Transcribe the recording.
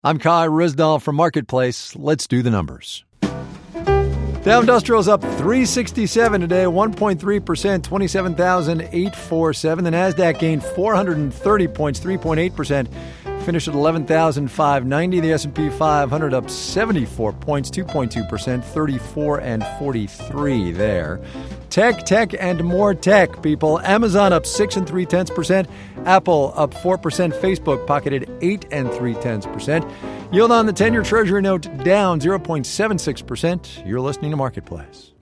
I'm Kai Rizdal from Marketplace. Let's do the numbers. Dow Industrial's up 367 today, 1.3%, 27,847. The Nasdaq gained 430 points, 3.8%, finished at 11,590. The S&P 500 up 74 points, 2.2%, 34 and 43 there. Tech, and more tech, people. Amazon up 6 3/10%. Apple up 4%. Facebook pocketed 8 3/10%. Yield on the 10-year Treasury note down 0.76%. You're listening to Marketplace.